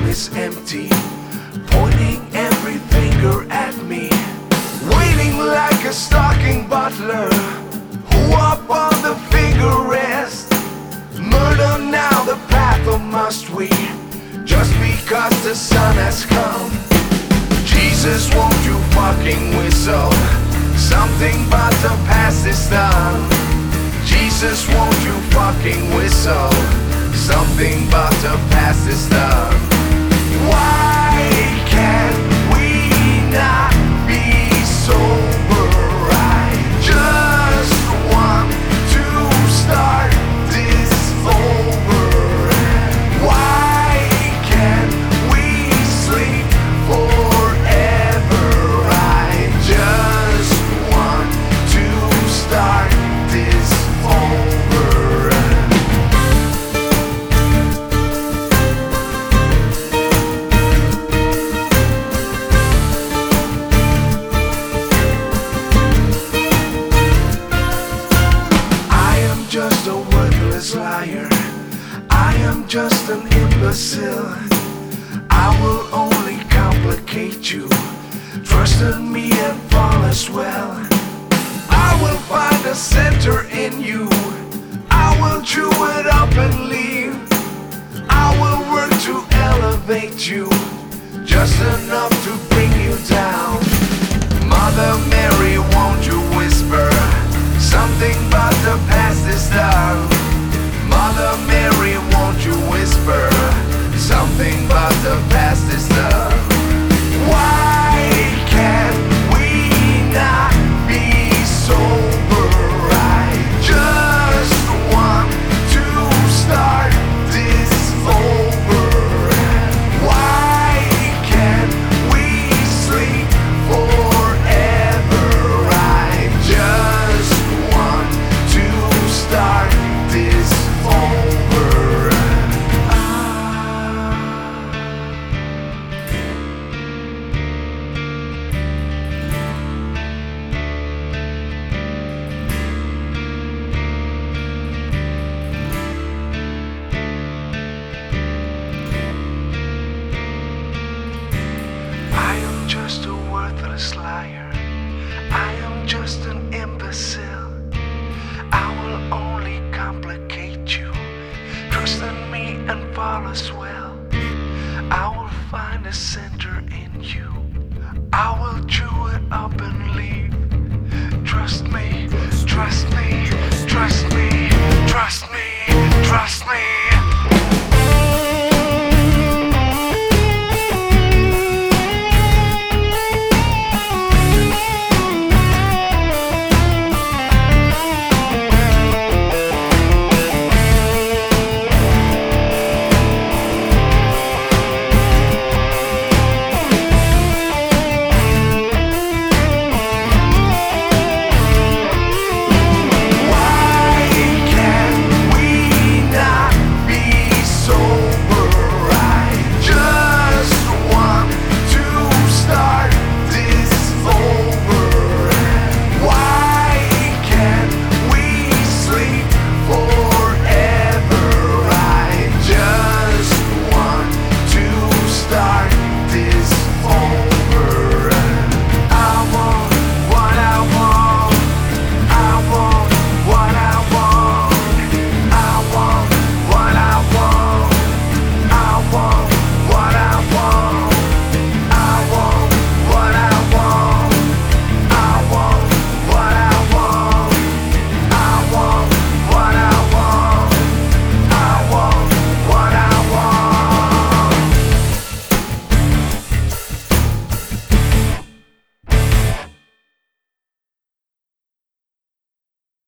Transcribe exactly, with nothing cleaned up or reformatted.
thumb is empty, pointing every finger at me, waiting like a stalking butler, who up on the finger rest. Murder now the path, or must we, just because the sun has come? Jesus, won't you fucking whistle something but the past is done? Jesus, won't you fucking whistle something but the past is done? Why can't we not be sober? I just want to start this over. Why can't we sleep forever? I just want to start this over. Just a worthless liar, I am just an imbecile. I will only complicate you, trust in me and fall as well. I will find a center in you, I will chew it up and leave. I will work to elevate you, just enough to bring you down. Mother Mary, won't you whisper something but the past is done? Mother Mary, won't you whisper something but the past is done? Why can't we not be sober? I just want to start this over. Why can't we sleep forever? I just want to start this over. I am just a worthless liar, I am just an imbecile. I will only complicate you, trust in me and fall as well. I will find a center in you, I will chew it up and leave. Trust me, trust me, trust me, trust me, trust me.